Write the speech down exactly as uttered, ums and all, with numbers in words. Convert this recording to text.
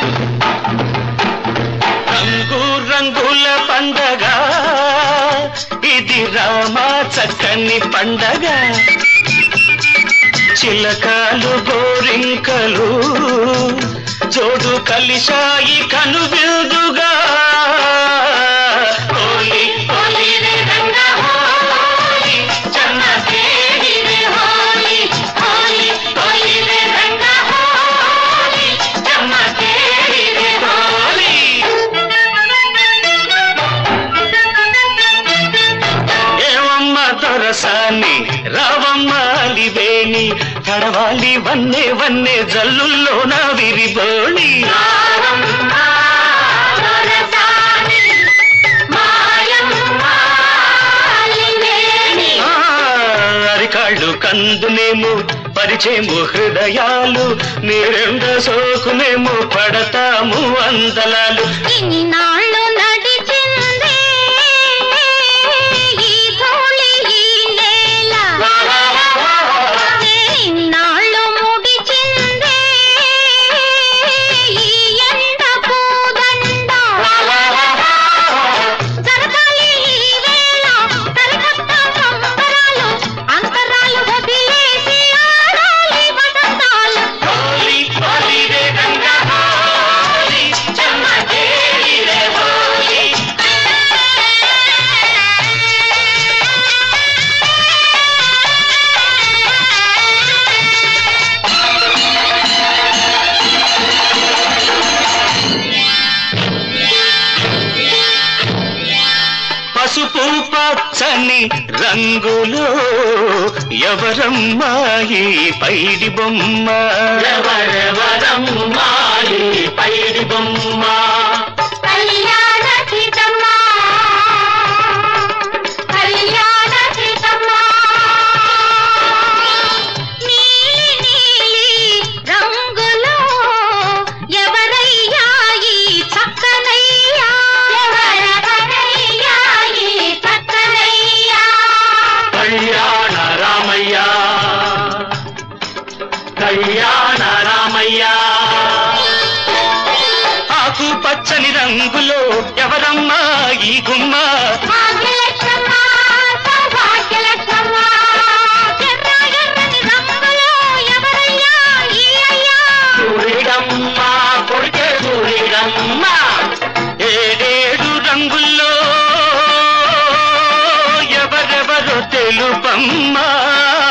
రంగు రంగుల పండగ ఇది రామా చక్కని పండగ చిలకలు గోరింకలు జోడు కలిశాయి కనువిందుగా హోలీ హోలీ రే రంగ హోలీ జన్మదేవి రే హోలీ హోలీ హోలీ రే రంగ హోలీ జన్మదేవి రే హోలీ ఏవమ్మ దొరసాని రావమ్మ అలివేణి తడవాలి వన్నే వన్నే జల్లుల్లో నా విరిబోళి అరికాళ్ళు కందునేమో పరిచేము హృదయాలు నీరెండ సోకునేమో పడతాము అందలాలు ఇన్నాళ్ళు నడిచింది ఈ ధూళి ఈ నేల ఇన్నాళ్ళు ముడిచింది ఈ ఎండ పూదండ జరగాలి ఈ వేళ కలకత్తా సంబరాలు అంతరాలు వదిలేసి ఆడాలి వసంతాలు హోలీ హోలీ రే రంగ హోలీ జన్మదేవి రే హోలీ పసుపు పచ్చని రంగులో ఎవరమ్మాయి పైడి బొమ్మ ఎవరెవరమ్మాయి పైడి బొమ్మ కళ్యాణ సీతమ్మ కళ్యాణ సీతమ్మ నీలి నీలి రంగులో ఎవరయ్యా ఈ చక్కనయ్యా ఎవరెవరయ్యా ఈ చక్కనయ్యా కళ్యాణ రామయ్య కళ్యాణ రామయ్య ఆకు పచ్చని రంగులో ఎవరమ్మా ఈ గుమ్మ భాగ్యలక్ష్మమ్మ సౌభాగ్యలక్ష్మమ్మ ఎర్ర ఎర్రని రంగులో ఎవరయ్యా ఈ అయ్యా సూర్యుడమ్మ కొడుకే సూర్యుడమ్మ ఏడేడు రంగుల్లో ఎవరెవరు తెలుపమ్మా